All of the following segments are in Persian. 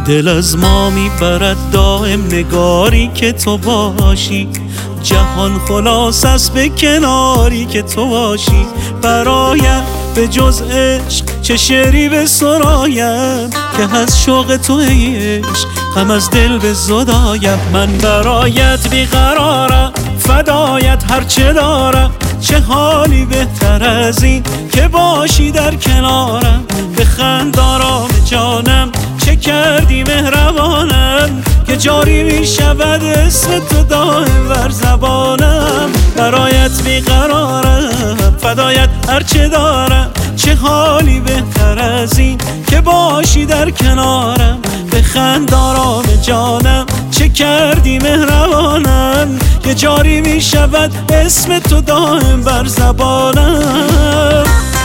دل از ما میبرد دائم نگاری که تو باشی، جهان خلاص است به کناری که تو باشی. برایت به جز عشق چه شعری به سرایم، که از شوق تو ای عشق غم از دل به زدایم. من برایت بیقرارم، فدایت هرچه دارم، چه حالی بهتر از این که باشی در کنارم. بخند آرام جانم، چه کردی مهربانم، که جاری می شود اسم تو دائم بر زبانم. برایت بیقرارم، فدایت هرچه دارم، چه حالی بهتر از این که باشی در کنارم. بخند آرام جانم، چه کردی مهربانم، که جاری می شود اسم تو دائم بر زبانم.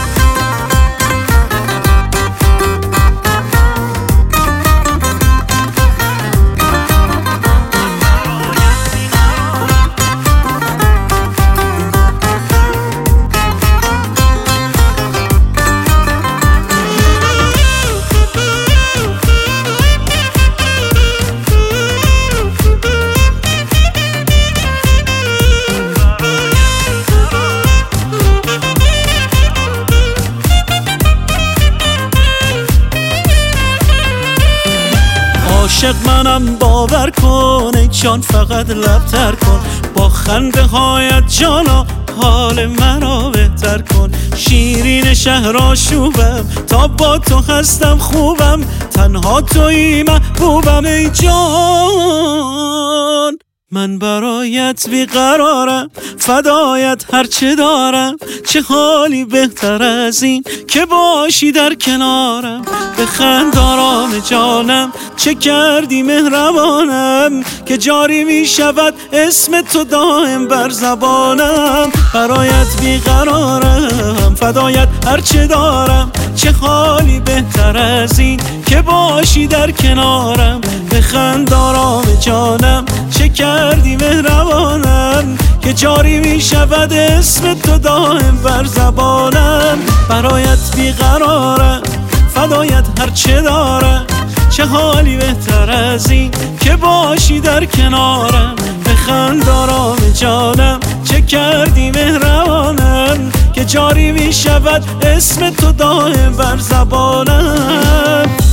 عاشق منم باور کن ای جان، فقط لبتر کن با خنده هایت جانا، حال مرا بهتر کن. شیرین شهر آشوبم، تا با تو هستم خوبم، تنها تویی محبوبم ای جان. من برایت بیقرارم، فدایت هرچه دارم، چه حالی بهتر از این که باشی در کنارم. بخند آرام جانم، چه کردی مهربانم، که جاری می شود اسم تو دائم بر زبانم. برایت بیقرارم، فدایت هرچه دارم، چه حالی بهتر از این که باشی در کنارم. بخند آرام جانم، چه کردی مهربانم، که جاری می شود اسم تو دائم بر زبانم. برایت بیقرارم، فدایت هرچه دارم، چه حالی بهتر از این که باشی در کنارم. بخند آرام جانم، چه کردی مهربانم، که جاری می شود اسم تو دائم بر زبانم.